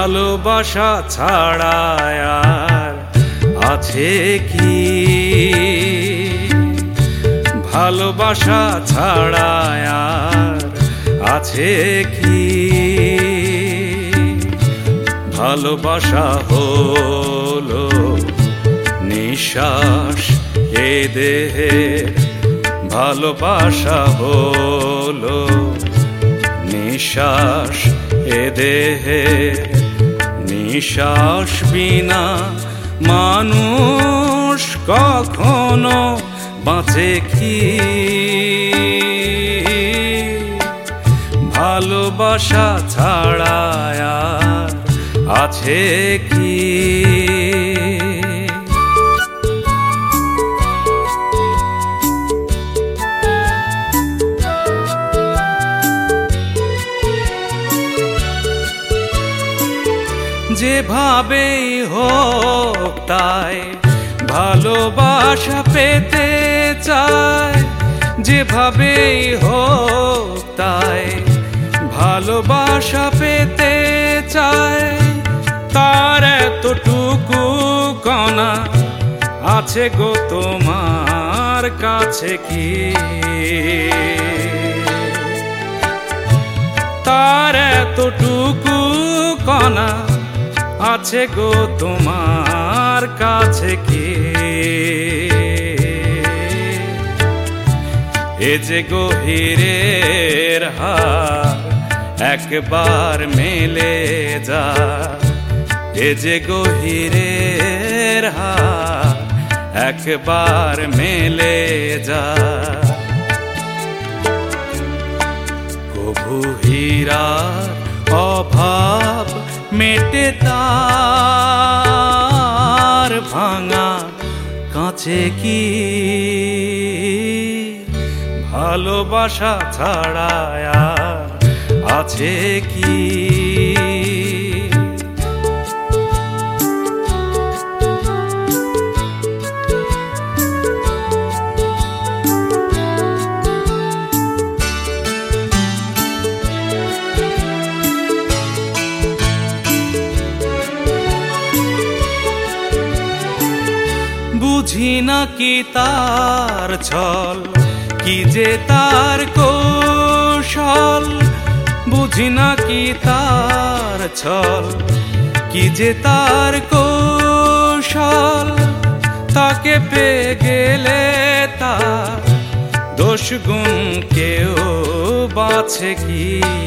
ভালোবাসা ছাড়া আর আছে কি? ভালোবাসা ছাড়া আর আছে কি? ভালোবাসা হলো নিঃশ্বাস এ দেহের, ভালোবাসা হলো নিঃশ্বাস এ দেহের। নিঃশ্বাস বিনা মানুষ কখনো বাঁচে কি? ভালোবাসা ছাড়া আর আছে কি? যেভাবেই হোক তাই ভালোবাসা পেতে চায়, যেভাবেই হোক তাই ভালোবাসা পেতে চায়। তার এতটুকু কণা আছে গো তোমার কাছে কি? তার এতটুকু কণা আছে গো তোমার কাছে কি? এ যে গভীরের হার একবার মেলে যা, এ যে গভীরের হার একবার মেলে যা। কভু হীরার অভাব মেটে তার ভাঙা কাছে কি? ভালোবাসা ছাড়া আর আছে কি? বুঝি না কি তার ছল, কি যে তার কৌশল। বুঝি না কি তার ছল, কি যে তার কৌশল। তাকে পেয়ে গেলে তার দোষ গুণ কেউ বাছে কি?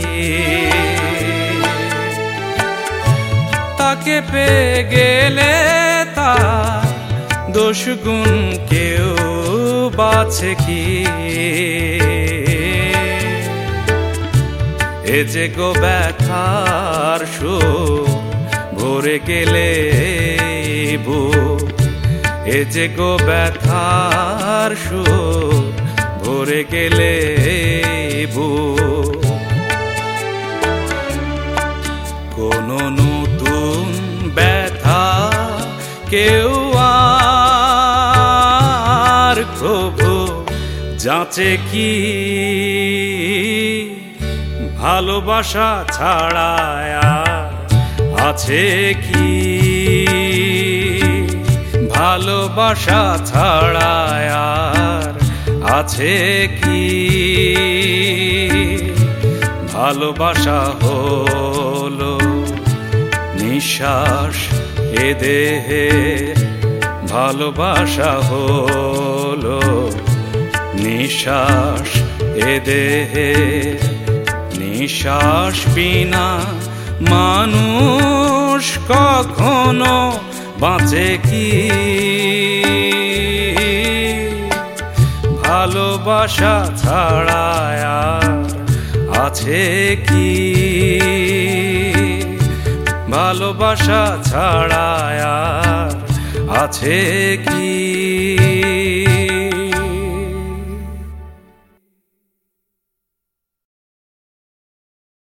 তাকে পেয়ে গেলে তার দোষ গুণ কেউ বাছে কি? এ যে গো ব্যথার সুর ভরে গেলে বুক, এ যে গো ব্যথার সুর ভরে গেলে বুক। কোনো নতুন ব্যথা কেউ আর প্রভু যাচে কি? ভালোবাসা ছাড়া আর আছে কি? ভালোবাসা ছাড়া আর আছে কি? ভালোবাসা হলো নিঃশ্বাস এ দেহের, ভালোবাসা হলো নিঃশ্বাস এ দেহের। নিঃশ্বাস বিনা মানুষ কখনো বাঁচে কি? ভালোবাসা ছাড়া আর আছে কি? ভালোবাসা ছাড়া আর আছে কি?